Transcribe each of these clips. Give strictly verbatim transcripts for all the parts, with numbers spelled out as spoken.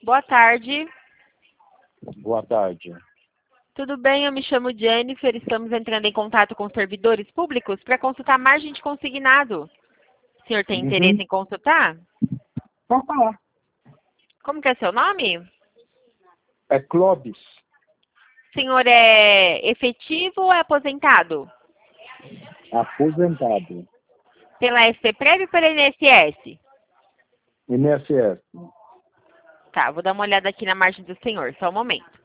Boa tarde. Boa tarde. Tudo bem? Eu me chamo Jennifer. Estamos entrando em contato com servidores públicos para consultar margem de consignado. O senhor tem Uhum. interesse em consultar? Pode falar. Como que é seu nome? É Clóvis. O senhor é efetivo ou é aposentado? Aposentado. Pela S P Prev ou pela I N S S? I N S S. Tá, vou dar uma olhada aqui na margem do senhor, só um momento.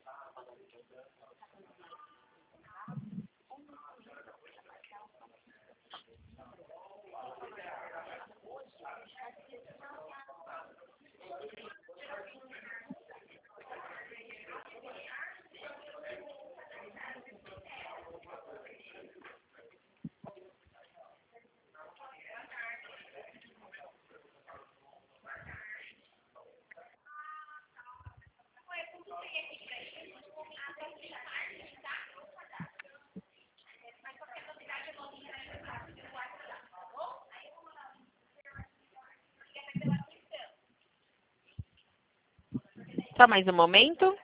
Só mais um momento.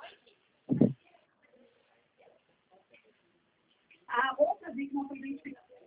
A outra vez não foi identificada.